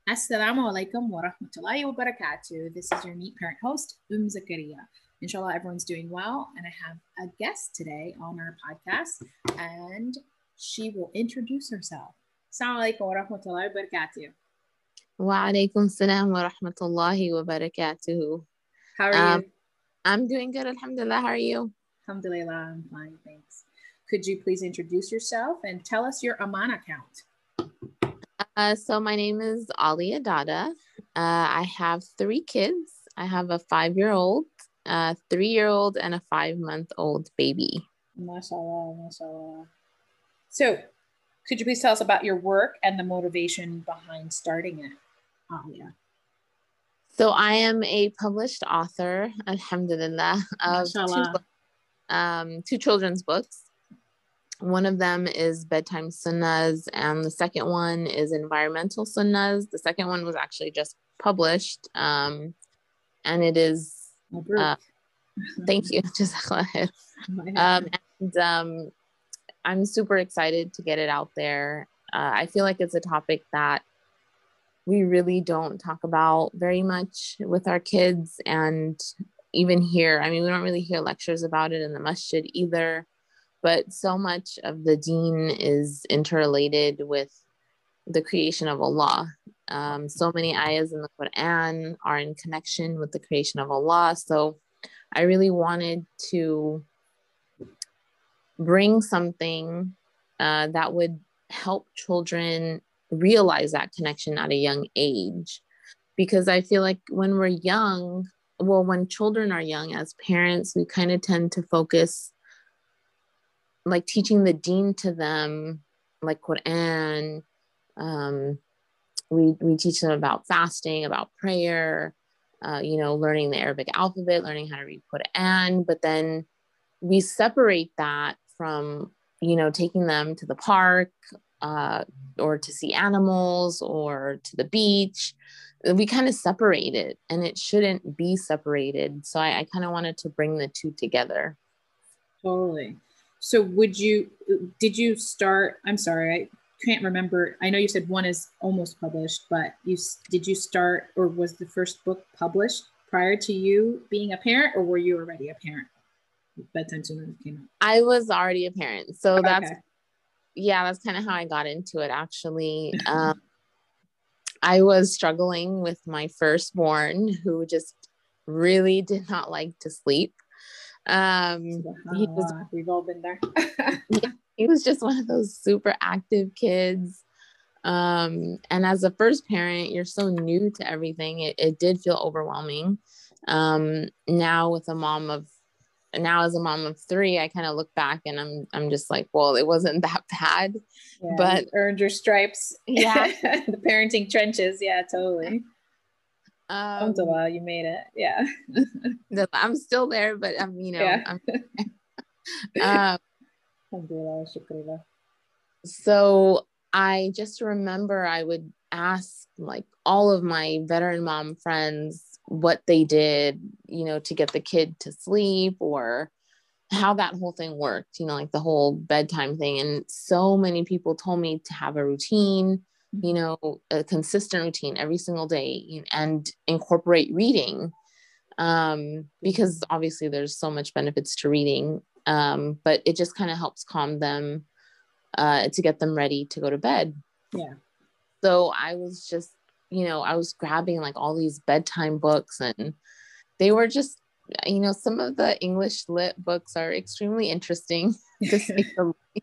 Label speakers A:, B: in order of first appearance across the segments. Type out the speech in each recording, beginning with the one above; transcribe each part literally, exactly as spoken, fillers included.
A: Assalamu alaikum wa rahmatullahi wa barakatuh. This is your Meet Parent host, Um Zakaria. Inshallah, everyone's doing well. And I have a guest today on our podcast, and she will introduce herself. Assalamu alaikum wa rahmatullahi wa barakatuh.
B: Wa alaikum salam wa rahmatullahi wa barakatuh.
A: How are
B: Um,
A: you?
B: I'm doing good, alhamdulillah. How are you?
A: Alhamdulillah, I'm fine, thanks. Could you please introduce yourself and tell us your Aman account?
B: Uh, so my name is Ali Adada. Uh, I have three kids. I have a five-year-old, a three-year-old, and a five-month-old baby.
A: MashaAllah, MashaAllah. So, could you please tell us about your work and the motivation behind starting it, Alia?
B: So I am a published author, alhamdulillah, of two, um, two children's books. One of them is Bedtime Sunnahs, and the second one is Environmental Sunnahs. The second one was actually just published, um, and it is, uh, thank you, um, and um, I'm super excited to get it out there. Uh, I feel like it's a topic that we really don't talk about very much with our kids, and even here, I mean, we don't really hear lectures about it in the masjid either. But so much of the deen is interrelated with the creation of Allah. Um, so many ayahs in the Quran are in connection with the creation of Allah. So I really wanted to bring something uh, that would help children realize that connection at a young age. Because I feel like when we're young, well, when children are young, as parents, we kind of tend to focus like teaching the deen to them, like Quran. Um, we, we teach them about fasting, about prayer, uh, you know, learning the Arabic alphabet, learning how to read Quran. But then we separate that from, you know, taking them to the park uh, or to see animals or to the beach. We kind of separate it, and it shouldn't be separated. So I, I kind of wanted to bring the two together.
A: Totally. So would you, did you start, I'm sorry, I can't remember. I know you said one is almost published, but you did you start, or was the first book published prior to you being a parent, or were you already a parent? Bedtime Sunnahs came out.
B: I was already a parent. So
A: okay.
B: that's, yeah, that's kind of how I got into it, actually. Um, I was struggling with my firstborn, who just really did not like to sleep. Um, he was,
A: we've all been there.
B: he, he was just one of those super active kids. Um, and as a first parent, you're so new to everything. It, it did feel overwhelming. Um, now with a mom of, now as a mom of three, I kind of look back and I'm, I'm just like, well, it wasn't that bad,
A: yeah,
B: but
A: you earned your stripes.
B: Yeah.
A: The parenting trenches. Yeah, totally.
B: Um,
A: Alhamdulillah, you made it. Yeah.
B: I'm still there, but I'm, you know,
A: yeah.
B: I'm, um, so I just remember I would ask like all of my veteran mom friends what they did, you know, to get the kid to sleep, or how that whole thing worked, you know, like the whole bedtime thing. And so many people told me to have a routine, you know, a consistent routine every single day, and incorporate reading, um, because obviously there's so much benefits to reading, um, but it just kind of helps calm them, uh, to get them ready to go to bed.
A: Yeah.
B: So I was just, you know, I was grabbing like all these bedtime books, and they were just, you know, some of the English lit books are extremely interesting to say the least.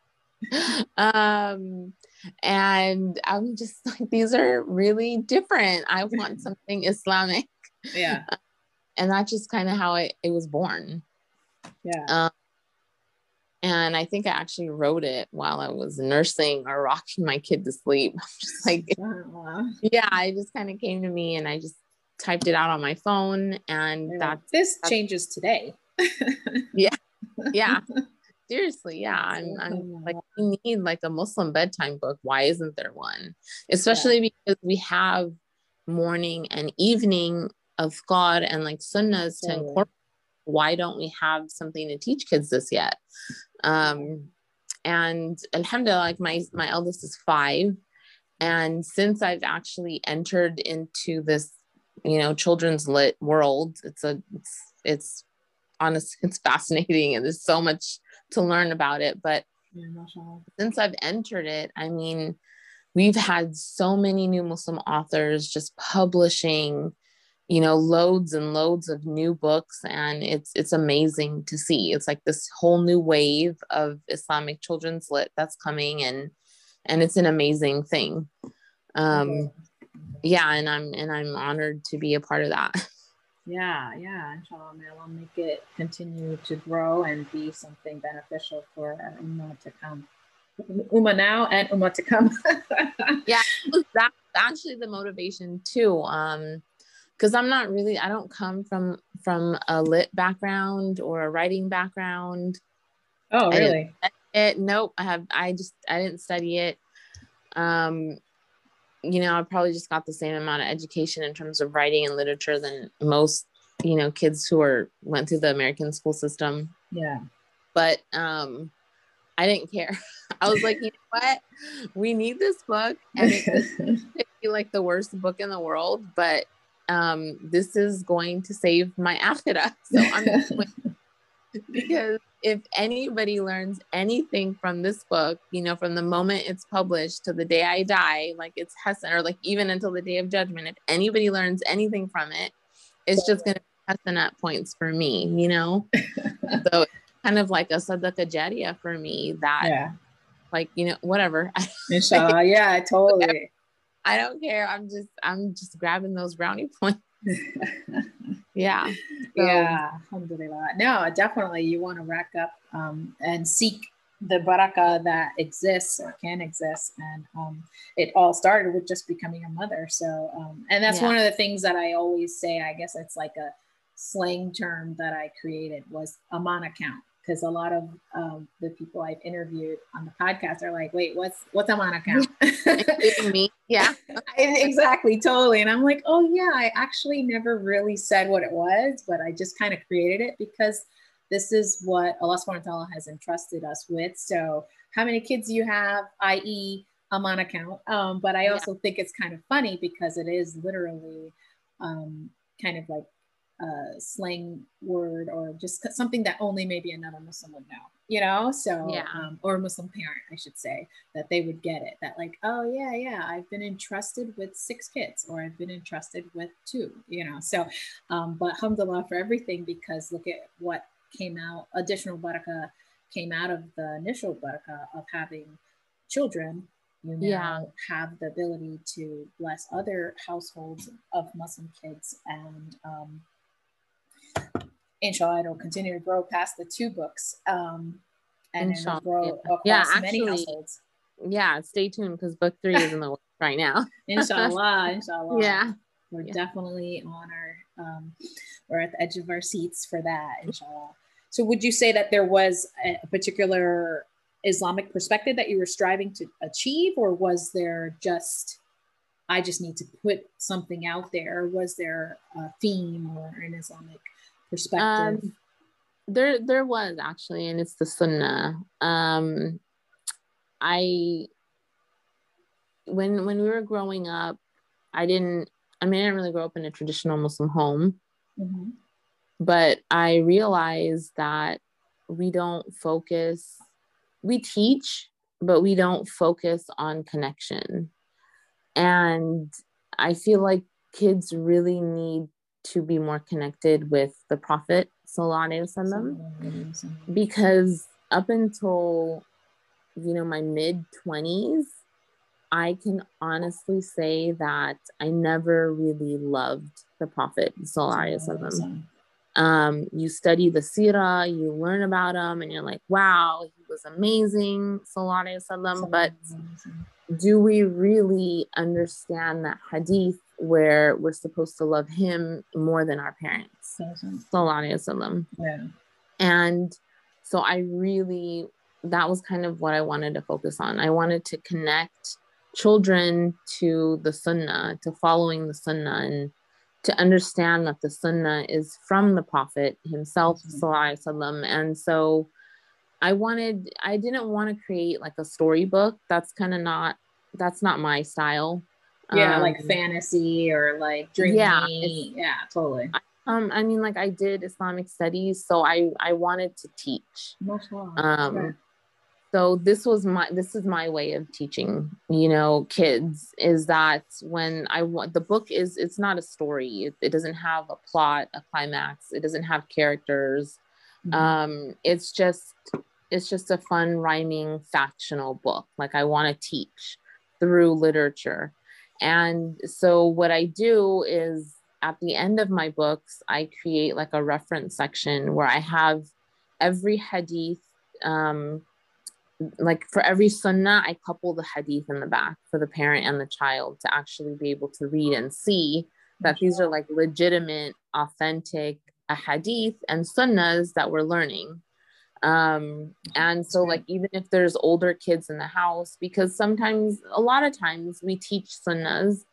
B: Um, and I'm just like, these are really different. I want something Islamic.
A: Yeah.
B: And that's just kind of how it, it was born.
A: Yeah.
B: Um, and I think I actually wrote it while I was nursing or rocking my kid to sleep. I'm just like,
A: wow.
B: Yeah, it just kind of came to me, and I just typed it out on my phone, and
A: yeah.
B: that's,
A: this
B: that's,
A: changes today.
B: yeah. Yeah. Seriously, yeah. I'm, I'm like, we need like a Muslim bedtime book. Why isn't there one? Especially yeah. because we have morning and evening of God and like sunnahs to incorporate. Why don't we have something to teach kids this yet? Um, and alhamdulillah, like my, my eldest is five, And since I've actually entered into this, you know, children's lit world, it's a, it's, it's honest, it's fascinating, and there's so much to learn about it. But yeah, since I've entered it, I mean, we've had so many new Muslim authors just publishing, you know, loads and loads of new books. And it's, it's amazing to see. It's like this whole new wave of Islamic children's lit that's coming, and, and it's an amazing thing. Um, okay. Yeah. And I'm, and I'm honored to be a part of that.
A: Yeah. Yeah. Inshallah, may Allah make it continue to grow and be something beneficial for our ummah to come. Ummah now and ummah to come.
B: Yeah. That's actually the motivation too. Um, Cause I'm not really, I don't come from, from a lit background or a writing background.
A: Oh, really?
B: It, nope. I have, I just, I didn't study it. Um, you know, I probably just got the same amount of education in terms of writing and literature than most, you know, kids who are, went through the American school system.
A: Yeah.
B: But, um, I didn't care. I was like, you know what? We need this book. And it could be like the worst book in the world, but um, this is going to save my akhirah. So I'm just waiting. Because if anybody learns anything from this book, you know, from the moment it's published to the day I die, like it's Hassan, or like even until the day of judgment, if anybody learns anything from it, it's just going to be Hassan at points for me, you know? So it's kind of like a Sadaqah Jariyah for me that, yeah. Like, you know, whatever.
A: Inshallah. Yeah, totally.
B: I don't care. I'm just, I'm just grabbing those brownie points. Yeah. So,
A: yeah. Alhamdulillah. No, definitely. You want to rack up um, and seek the barakah that exists or can exist. And um, it all started with just becoming a mother. So, um, and that's yeah. one of the things that I always say, I guess it's like a slang term that I created was Aman account. Because a lot of um, the people I've interviewed on the podcast are like, wait, what's what's Aman account?
B: Including me. Yeah.
A: Exactly. Totally. And I'm like, oh yeah, I actually never really said what it was, but I just kind of created it because this is what Allah subhanahu wa ta'ala has entrusted us with. So how many kids you have, that is Aman account. Um, but I also yeah. think it's kind of funny because it is literally um, kind of like a slang word or just something that only maybe another Muslim would know, you know? So, yeah. um, or a Muslim parent, I should say, that they would get it, that like, oh yeah, yeah, I've been entrusted with six kids or I've been entrusted with two, you know? So, um, but alhamdulillah for everything, because look at what came out, additional barakah came out of the initial barakah of having children. You now yeah. have the ability to bless other households of Muslim kids, and um, inshallah, it'll continue to grow past the two books, um, and it'll grow yeah. across yeah, actually, many households.
B: Yeah, stay tuned because book three is in the works right now.
A: Inshallah, inshallah.
B: Yeah,
A: we're
B: yeah.
A: definitely on our, um, we're at the edge of our seats for that, inshallah. So, would you say that there was a, a particular Islamic perspective that you were striving to achieve, or was there just, I just need to put something out there? Or was there a theme or an Islamic perspective?
B: Um, there, there was actually, and it's the Sunnah. Um, I, when when we were growing up, I didn't. I mean, I didn't really grow up in a traditional Muslim home, mm-hmm. but I realized that we don't focus. We teach, but we don't focus on connection. And I feel like kids really need to be more connected with the Prophet Sallallahu Alaihi Wasallam, because up until, you know, my mid twenties, I can honestly say that I never really loved the Prophet Sallallahu Alaihi Wasallam. Um, you study the seerah, you learn about him, and you're like, wow, he was amazing, Sallallahu Alaihi Wasallam. But do we really understand that hadith where we're supposed to love him more than our parents? Sallallahu Alaihi Wasallam.
A: Yeah.
B: And so I really, that was kind of what I wanted to focus on. I wanted to connect children to the Sunnah, to following the Sunnah, and to understand that the Sunnah is from the Prophet himself, Sallallahu Alaihi Wasallam. And so I wanted, I didn't want to create like a storybook. That's kind of not that's not my style.
A: Yeah, um, like fantasy or like dreamy. Yeah, yeah, totally.
B: Um, I mean, like I did Islamic studies, so I I wanted to teach. Um, okay. So this was my this is my way of teaching, you know, kids, is that when I want the book is it's not a story. It, it doesn't have a plot, a climax. It doesn't have characters. Mm-hmm. Um, it's just it's just a fun rhyming factional book. Like I want to teach through literature. And so what I do is at the end of my books, I create like a reference section where I have every hadith, um, like for every sunnah, I couple the hadith in the back for the parent and the child to actually be able to read and see that these are like legitimate, authentic hadith and sunnahs that we're learning. Um, and so like, even if there's older kids in the house, because sometimes, a lot of times we teach sunnahs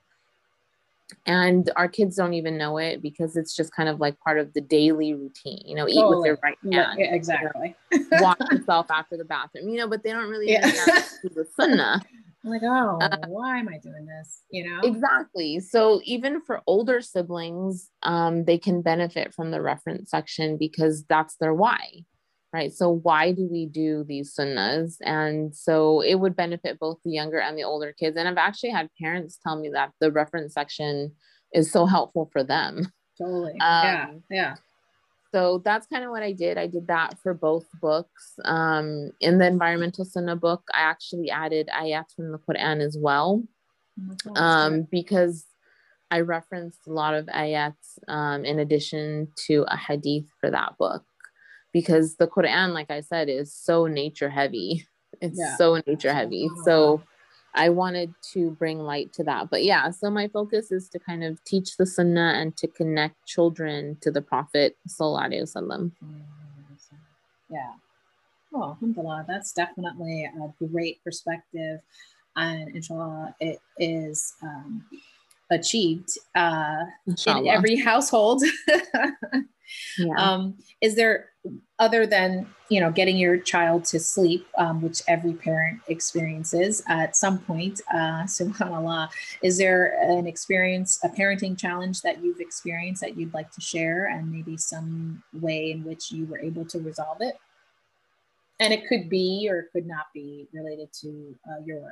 B: and our kids don't even know it because it's just kind of like part of the daily routine, you know, eat totally. With your right hand.
A: Yeah, exactly.
B: You know, wash yourself after the bathroom, you know, but they don't really yeah. understand the sunnah.
A: I'm like, oh, uh, why am I doing this? You know?
B: Exactly. So even for older siblings, um, they can benefit from the reference section because that's their why. Right. So why do we do these sunnahs? And so it would benefit both the younger and the older kids. And I've actually had parents tell me that the reference section is so helpful for them.
A: Totally. Um, yeah. Yeah.
B: So that's kind of what I did. I did that for both books. Um, in the environmental sunnah book, I actually added ayats from the Quran as well. Oh, um, because I referenced a lot of ayats um, in addition to a hadith for that book. Because the Quran, like I said, is so nature heavy. It's yeah. so nature heavy. So I wanted to bring light to that. But yeah, so my focus is to kind of teach the sunnah and to connect children to the Prophet Sallallahu Alaihi Wasallam.
A: Yeah. Oh, alhamdulillah. That's definitely a great perspective. And inshallah, it is um, achieved uh, in every household. Yeah. Um, is there, other than, you know, getting your child to sleep, um, which every parent experiences at some point, uh, subhanAllah, is there an experience, a parenting challenge that you've experienced that you'd like to share, and maybe some way in which you were able to resolve it? And it could be, or it could not be related to uh, your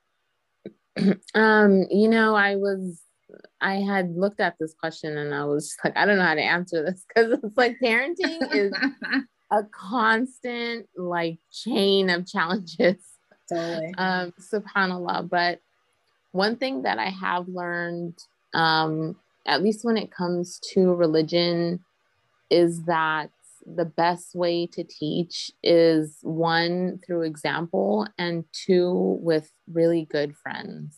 A: work.
B: Um, you know, I was I had looked at this question and I was like, I don't know how to answer this, because it's like parenting is a constant like chain of challenges.
A: Totally.
B: Um, subhanAllah. But one thing that I have learned, um, at least when it comes to religion, is that the best way to teach is, one, through example, and two, with really good friends.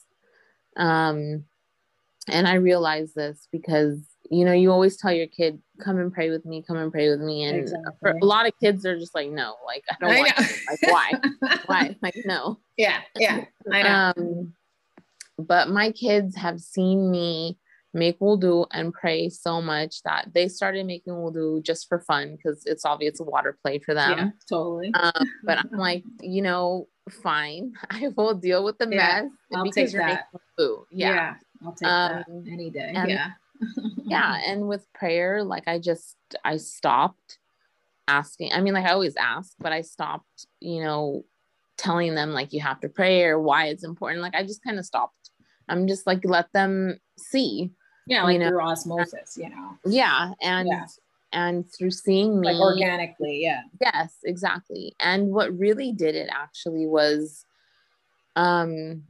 B: Um, And I realized this because, you know, you always tell your kid, come and pray with me, come and pray with me. And exactly. for a lot of kids are just like, no, like, I don't I want to. Like, why? Why? Like, no.
A: Yeah. Yeah. I know.
B: Um, but my kids have seen me make wudu and pray so much that they started making wudu just for fun, because it's obvious a water play for them.
A: Yeah, totally.
B: Um, but I'm like, you know, fine, I will deal with the yeah, mess
A: I'll
B: because
A: take
B: you're
A: that.
B: making wudu. Yeah.
A: yeah. I'll take um, that any day.
B: And,
A: yeah.
B: yeah. And with prayer, like I just, I stopped asking. I mean, like I always ask, but I stopped, you know, telling them like, you have to pray or why it's important. Like I just kind of stopped. I'm just like, let them see.
A: Yeah. Like
B: you know?
A: through osmosis, you know?
B: Yeah. And, yeah. and through seeing me.
A: Like organically. Yeah.
B: Yes, exactly. And what really did it actually was, um,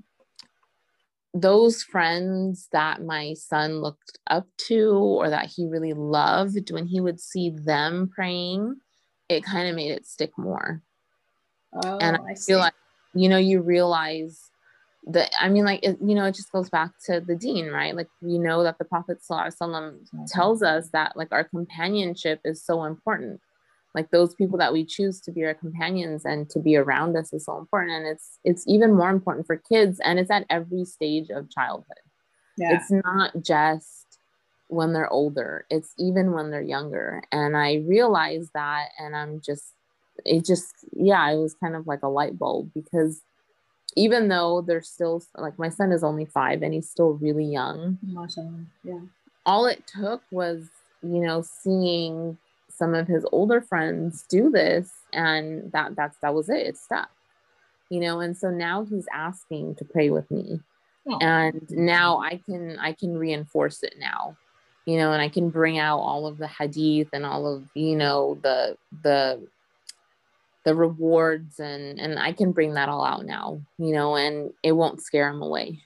B: those friends that my son looked up to or that he really loved, when he would see them praying, it kind of made it stick more.
A: Oh,
B: and I,
A: I
B: feel
A: see.
B: like, you know, you realize that, I mean, like, it, you know, it just goes back to the deen, right? Like, we know that the Prophet Sallallahu Alaihi Wasallam mm-hmm. tells us that like our companionship is so important. Like those people that we choose to be our companions and to be around us is so important. And it's, it's even more important for kids. And it's at every stage of childhood. Yeah. It's not just when they're older, it's even when they're younger. And I realized that, and I'm just, it just, yeah, it was kind of like a light bulb, because even though they're still like, my son is only five and he's still really young.
A: Mashallah. Yeah.
B: All it took was, you know, seeing some of his older friends do this, and that that's that was it. It stuck, you know. And so now he's asking to pray with me, oh. and now I can I can reinforce it now, you know, and I can bring out all of the hadith and all of, you know, the the the rewards, and and I can bring that all out now, you know, and it won't scare him away.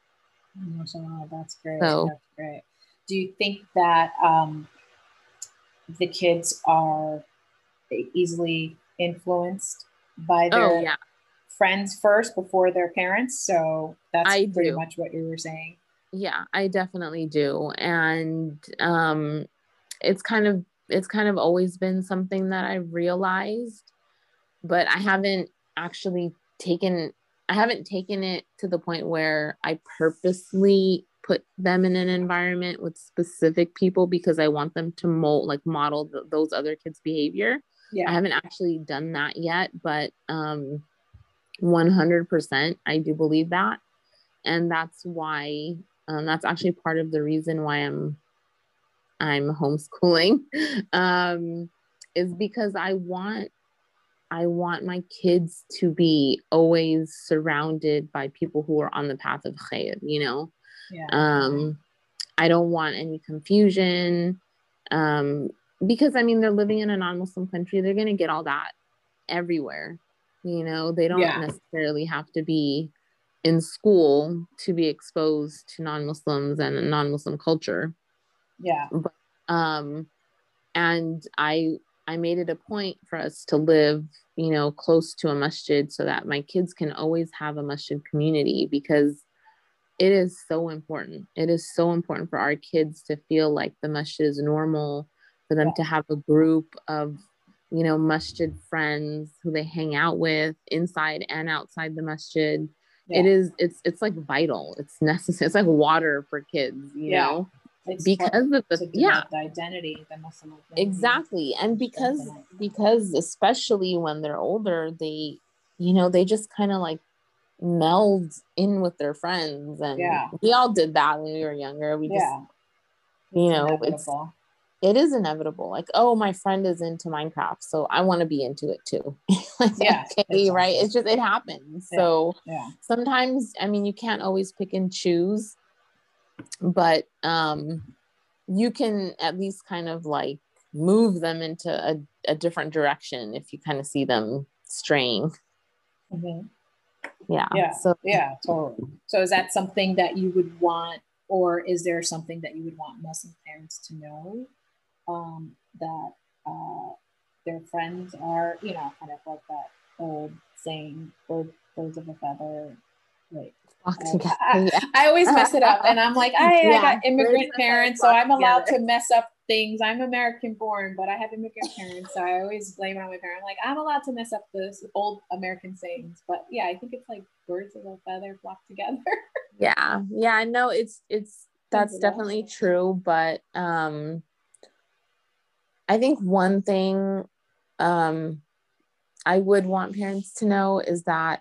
A: Oh, that's great. So, that's great. Do you think that um, the kids are easily influenced by their
B: oh, yeah.
A: friends first before their parents? So that's
B: I
A: pretty
B: do.
A: much what you were saying.
B: Yeah, I definitely do. And um, it's kind of, it's kind of always been something that I realized, but I haven't actually taken, I haven't taken it to the point where I purposely put them in an environment with specific people because I want them to mold, like model th- those other kids' behavior. Yeah. I haven't actually done that yet, but um, one hundred percent I do believe that. And that's why, um, that's actually part of the reason why I'm, I'm homeschooling, um, is because I want, I want my kids to be always surrounded by people who are on the path of khair, you know? Yeah. Um, I don't want any confusion, um, because I mean, they're living in a non-Muslim country. They're going to get all that everywhere. You know, they don't yeah. necessarily have to be in school to be exposed to non-Muslims and non-Muslim culture.
A: Yeah.
B: But, um, and I, I made it a point for us to live, you know, close to a masjid so that my kids can always have a masjid community, because it is so important. It is so important for our kids to feel like the masjid is normal, for them yeah. to have a group of, you know, masjid friends who they hang out with inside and outside the masjid. Yeah. It is, it's, it's like vital. It's necessary. It's like water for kids, you yeah. know,
A: it's
B: because of the, yeah,
A: the identity, the Muslim identity.
B: Exactly. And because, because especially when they're older, they, you know, they just kind of like meld in with their friends, and yeah. we all did that when we were younger. We yeah. just, you it's know, inevitable. it's, it is inevitable. Like, oh, my friend is into Minecraft, so I want to be into it too. Like, yeah, okay, right. Awesome. It's just, it happens. Yeah. So yeah. sometimes, I mean, you can't always pick and choose, but, um, you can at least kind of like move them into a, a different direction if you kind of see them straying.
A: Mm-hmm.
B: Yeah.
A: Yeah.
B: So
A: yeah, totally. So is that something that you would want, or is there something that you would want Muslim parents to know, um, that uh, their friends are, you know, kind of like that old saying, birds, birds of a feather, like, uh, I, yeah. I always mess it up, and I'm like, I, yeah, I got immigrant parents, so I'm allowed together. to mess up things. I'm American born, but I have immigrant parents, so I always blame it on my parents. Like, I'm allowed to mess up those old American sayings, but yeah, I think it's like birds of a feather flock together.
B: yeah, yeah, no, it's it's that's definitely true, but um, I think one thing um, I would want parents to know is that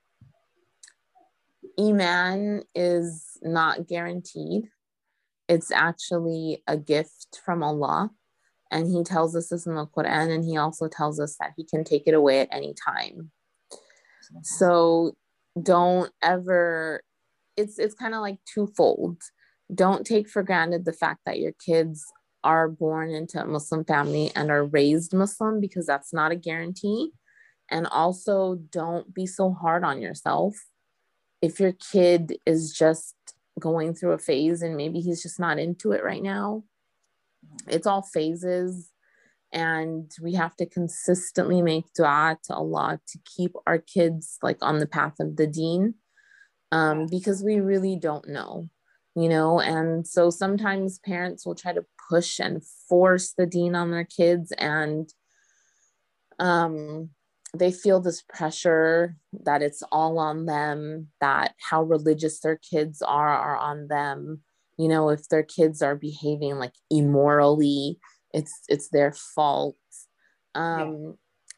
B: Iman is not guaranteed. It's actually a gift from Allah. And he tells us this in the Quran, and he also tells us that he can take it away at any time. So don't ever, it's it's kind of like twofold. Don't take for granted the fact that your kids are born into a Muslim family and are raised Muslim, because that's not a guarantee. And also don't be so hard on yourself. If your kid is just going through a phase and maybe he's just not into it right now, it's all phases, and we have to consistently make dua to Allah to keep our kids like on the path of the deen, um, because we really don't know, you know. And so sometimes parents will try to push and force the deen on their kids, and um, they feel this pressure that it's all on them, that how religious their kids are are on them. You know, if their kids are behaving like immorally, it's it's their fault. Um,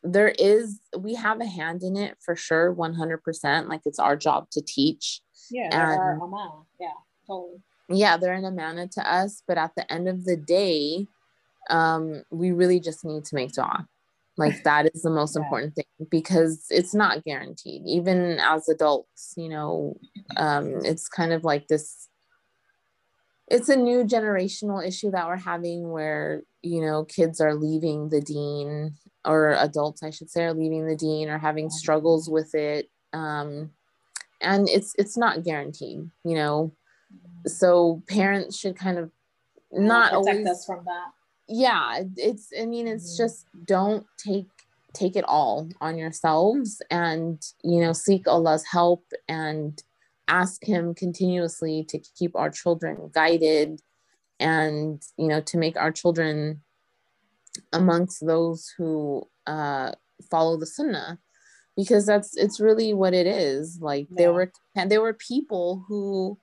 B: there is, we have a hand in it for sure, one hundred percent. Like it's our job to teach.
A: Yeah, they're and, our amana. Yeah, totally.
B: Yeah, they're an amana to us, but at the end of the day, um, we really just need to make dua. Like that is the most yeah. important thing, because it's not guaranteed. Even as adults, you know, um, it's kind of like this, it's a new generational issue that we're having where, you know, kids are leaving the deen, or adults, I should say, are leaving the deen or having struggles with it. Um, and it's, it's not guaranteed, you know, so parents should kind of not
A: protect
B: always
A: us from that.
B: Yeah, it's, I mean, it's just, don't take, take it all on yourselves, and, you know, seek Allah's help and ask him continuously to keep our children guided, and, you know, to make our children amongst those who uh, follow the sunnah, because that's, it's really what it is. Like yeah. there were, and there were people who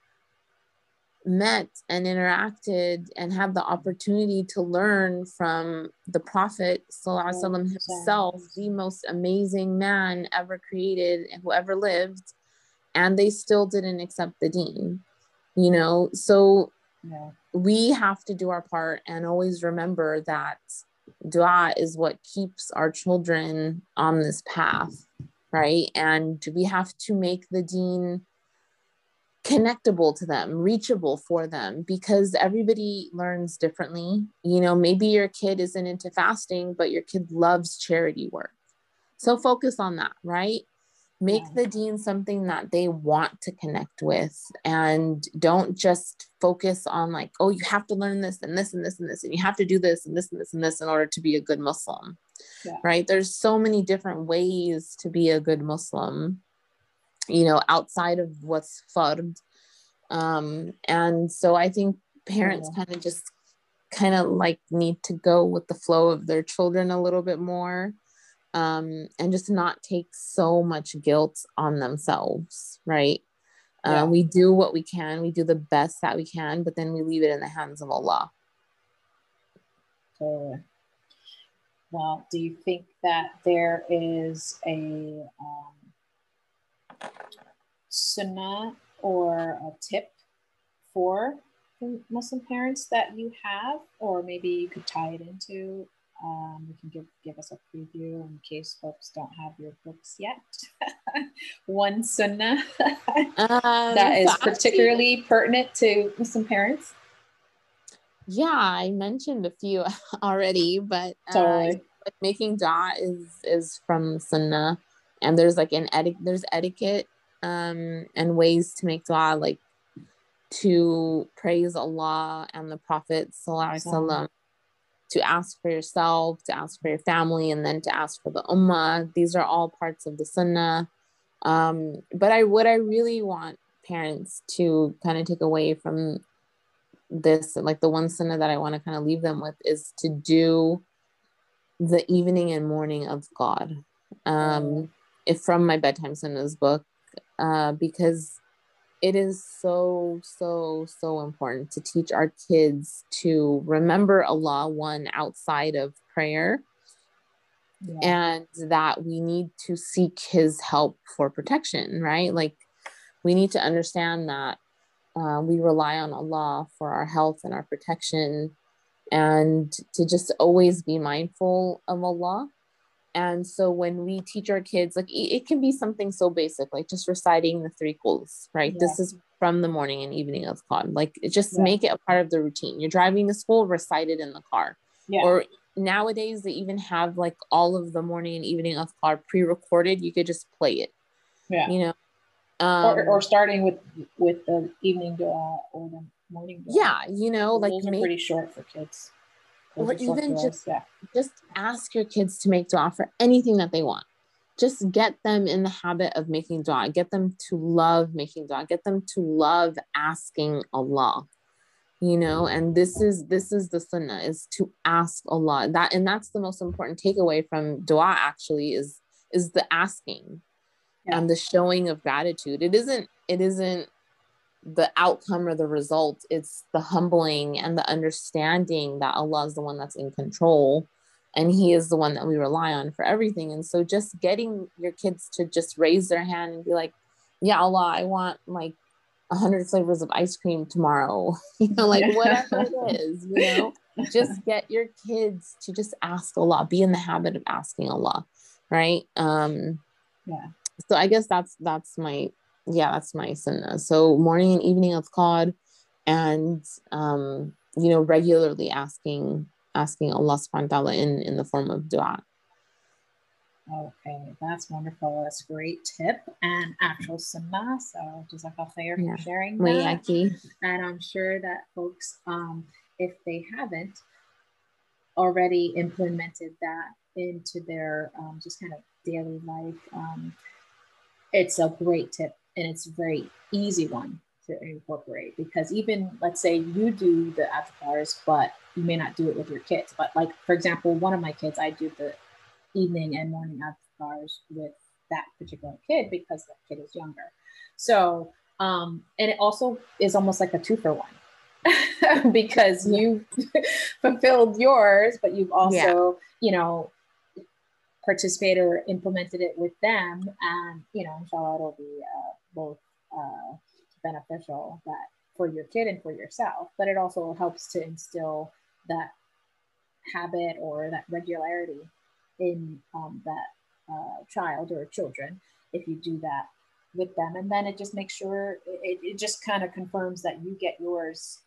B: met and interacted and had the opportunity to learn from the Prophet Sallallahu Alaihi Wasallam himself, the most amazing man ever created and who ever lived, and they still didn't accept the deen, you know. So yeah. we have to do our part and always remember that dua is what keeps our children on this path, right? And we have to make the deen connectable to them, reachable for them, because everybody learns differently. You know, maybe your kid isn't into fasting, but your kid loves charity work. So focus on that, right? Make yeah. the deen something that they want to connect with, and don't just focus on like, oh, you have to learn this and this and this and this, and you have to do this and this and this and this in order to be a good Muslim, yeah. right? There's so many different ways to be a good Muslim, you know, outside of what's fard. Um, and so I think parents yeah. kind of just kind of like need to go with the flow of their children a little bit more, um, and just not take so much guilt on themselves, right? Yeah. Uh, we do what we can, we do the best that we can, but then we leave it in the hands of Allah.
A: So, well, do you think that there is a um, sunnah or a tip for the Muslim parents that you have, or maybe you could tie it into, um, you can give, give us a preview in case folks don't have your books yet. One sunnah um, that is particularly actually, pertinent to Muslim parents.
B: Yeah, I mentioned a few already, but uh, totally. like making dua is is from sunnah, and there's like an eti- there's etiquette um, and ways to make dua, like to praise Allah and the Prophet Sallallahu Alaihi Wasallam, to ask for yourself, to ask for your family, and then to ask for the ummah. These are all parts of the sunnah. Um, but I, what I really want parents to kind of take away from this, like the one sunnah that I want to kind of leave them with, is to do the evening and morning of God. Um, if from my bedtime sunnahs book, uh, because it is so, so, so important to teach our kids to remember Allah, one, outside of prayer, yeah. and that we need to seek his help for protection, right? Like we need to understand that uh, we rely on Allah for our health and our protection, and to just always be mindful of Allah. And so when we teach our kids, like it can be something so basic, like just reciting the three quls, right? Yeah. This is from the morning and evening of God. Like just yeah. make it a part of the routine. You're driving to school, recite it in the car. Yeah. Or nowadays they even have like all of the morning and evening of God pre-recorded. You could just play it. Yeah. You know. Um,
A: or, or starting with with the evening dua or the morning dua.
B: Yeah, you know, like
A: those are make, pretty short for kids.
B: Or even just, yeah. just ask your kids to make dua for anything that they want. Just get them in the habit of making dua. Get them to love making dua. Get them to love asking Allah. You know, and this is this is the sunnah, is to ask Allah. That and that's the most important takeaway from dua. Actually, is is the asking yeah. and the showing of gratitude. It isn't. It isn't. the outcome or the result. It's the humbling and the understanding that Allah is the one that's in control, and he is the one that we rely on for everything. And so just getting your kids to just raise their hand and be like, yeah, Allah, I want like a hundred flavors of ice cream tomorrow, you know, like whatever it is, you know, just get your kids to just ask Allah, be in the habit of asking Allah. Right. Um,
A: yeah.
B: So I guess that's, that's my, yeah, that's my sunnah. So morning and evening of Qad, and, um, you know, regularly asking, asking Allah subhanahu wa ta'ala in, in the form of dua.
A: Okay, that's wonderful. That's a great tip and actual sunnah. So jazakallah khair
B: Yeah.
A: for sharing
B: Way
A: that.
B: yucky.
A: And I'm sure that folks, um, if they haven't already implemented that into their um, just kind of daily life, um, it's a great tip, and it's a very easy one to incorporate, because even let's say you do the adhkars, but you may not do it with your kids. But like, for example, one of my kids, I do the evening and morning adhkars with that particular kid because that kid is younger. So, um, and it also is almost like a two for one because yeah. you fulfilled yours, but you've also, yeah. you know, participated or implemented it with them. And, you know, inshallah, it'll be uh, both uh, beneficial that for your kid and for yourself, but it also helps to instill that habit or that regularity in um, that uh, child or children if you do that with them. And then it just makes sure it, it just kind of confirms that you get yours.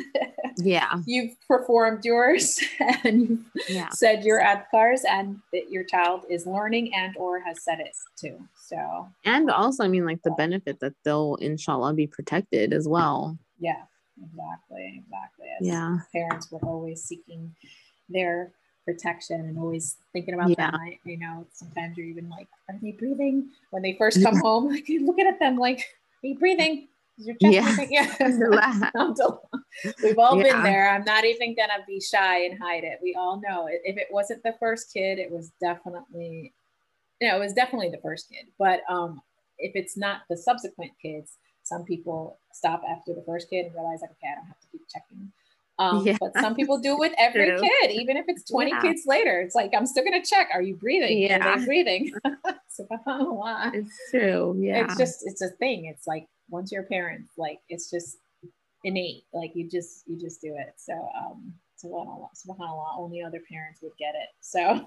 B: Yeah.
A: You've performed yours and you've yeah. said your adhkars, and that your child is learning and or has said it too. So,
B: and also, I mean, like the benefit that they'll inshallah be protected as well.
A: Yeah, exactly. Exactly. As
B: yeah.
A: parents, we're always seeking their protection and always thinking about yeah. them. I, you know, sometimes you're even like, are they breathing? When they first come yeah. home, like you're looking at them like, are you breathing? Is your chest
B: yeah.
A: breathing? Yeah. We've all yeah. been there. I'm not even gonna be shy and hide it. We all know it. If it wasn't the first kid, it was definitely, you know, it was definitely the first kid. But um, if it's not the subsequent kids, some people stop after the first kid and realize like, okay, I don't have to keep checking. Um, yeah. But some people do with every True. kid, even if it's twenty yeah. kids later. It's like, I'm still going to check. Are you breathing? Yeah. Are they breathing? SubhanAllah.
B: It's true. Yeah.
A: It's just, it's a thing. It's like, once you're a parent, like, it's just innate. Like, you just, you just do it. So, um, SubhanAllah, SubhanAllah, only other parents would get it. So,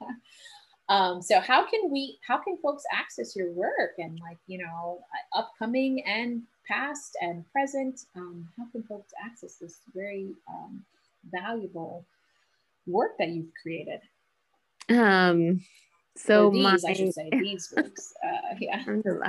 A: um, so how can we, how can folks access your work and like, you know, upcoming and past and present, um, how can folks access this very um, valuable work that you've created?
B: Um, so
A: or these,
B: my,
A: I should say, these works. Uh, yeah.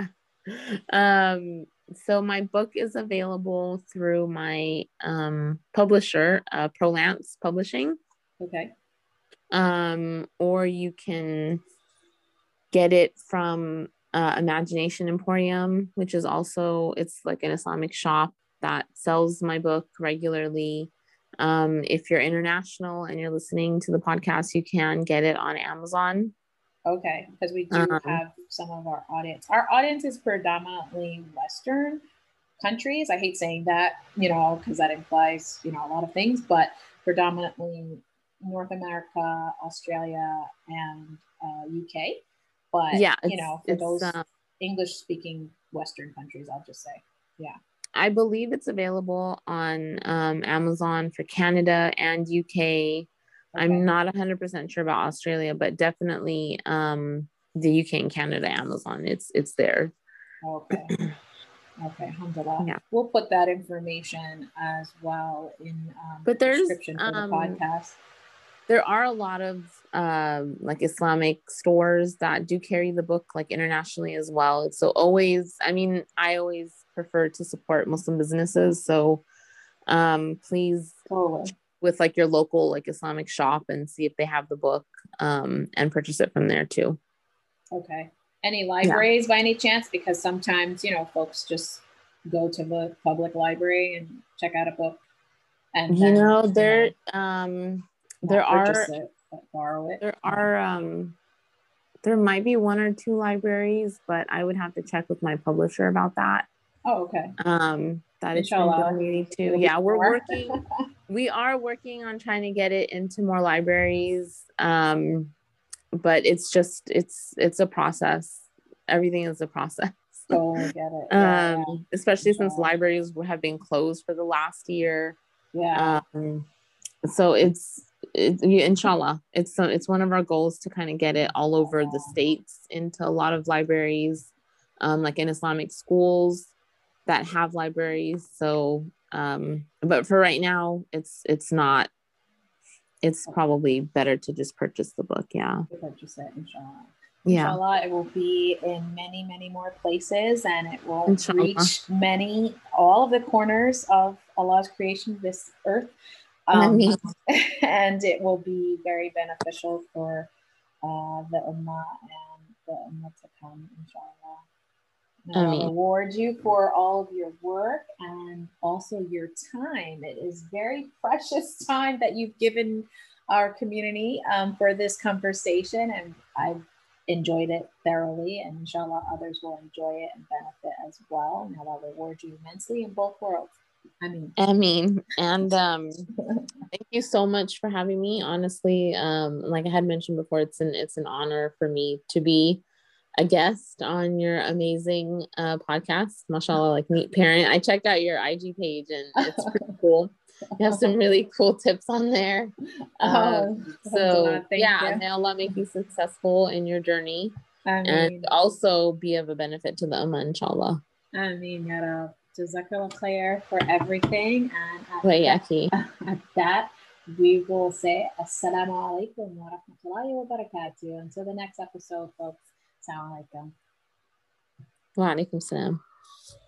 B: Um, so my book is available through my um, publisher, uh, Prolance Publishing.
A: Okay.
B: Um, or you can get it from uh, Imagination Emporium, which is also, it's like an Islamic shop that sells my book regularly. Um, if you're international and you're listening to the podcast, you can get it on Amazon.
A: Okay, because we do um, have some of our audience. Our audience is predominantly Western countries. I hate saying that, you know, because that implies, you know, a lot of things, but predominantly North America, Australia, and uh, U K. But, yeah, you know, for those um, English-speaking Western countries, I'll just say, yeah.
B: I believe it's available on um, Amazon for Canada and U K. Okay. I'm not one hundred percent sure about Australia, but definitely um, the U K and Canada Amazon. It's it's there.
A: Okay. Okay, alhamdulillah.
B: Yeah.
A: We'll put that information as well in um,
B: but
A: the description for um, the podcast.
B: There are a lot of um, like Islamic stores that do carry the book like internationally as well. So always, I mean, I always prefer to support Muslim businesses. So um, please
A: totally.
B: with like your local like Islamic shop and see if they have the book um, and purchase it from there too.
A: Okay. Any libraries yeah. by any chance? Because sometimes, you know, folks just go to the public library and check out a book. And
B: you
A: then,
B: know, there,
A: you know,
B: um, there are,
A: it, borrow it.
B: there are, um, there might be one or two libraries, but I would have to check with my publisher about that.
A: Oh, okay.
B: Um, that
A: Inshallah.
B: it's been donated to. Yeah, we're more. working. we are working on trying to get it into more libraries. Um, but it's just, it's, it's a process. Everything is a process.
A: Totally get it. Yeah,
B: um,
A: yeah.
B: especially
A: Yeah.
B: since libraries have been closed for the last year.
A: Yeah.
B: Um, so it's, it, inshallah, it's, uh, it's one of our goals to kind of get it all over the states into a lot of libraries, um, like in Islamic schools that have libraries. So, um, but for right now, it's, it's not, it's probably better to just purchase the book. Yeah.
A: Purchase it, inshallah.
B: Yeah.
A: Inshallah, it will be in many, many more places, and it will
B: Inshallah.
A: reach many, all of the corners of Allah's creation, this earth. Um, and it will be very beneficial for uh, the Ummah and the Ummah to come, inshallah. And I'll reward you for all of your work and also your time. It is very precious time that you've given our community um, for this conversation, and I've enjoyed it thoroughly, and inshallah others will enjoy it and benefit as well. And I'll reward you immensely in both worlds. I mean,
B: I mean, and um, thank you so much for having me. Honestly, um, like I had mentioned before, it's an it's an honor for me to be a guest on your amazing uh, podcast, mashallah, like Meet Parent. I checked out your I G page and it's pretty cool. You have some really cool tips on there. Um, oh, so yeah, you. May Allah make you successful in your journey. I mean, and also be of a benefit to the Ummah, inshallah.
A: I mean, Yara, Jazakallah khair for everything. And at,
B: Wait,
A: that, at that, we will say Assalamu alaikum wa rahmatullahi wa barakatuh. Until the next episode, folks. Assalamu alaikum.
B: Wa alaikum salam.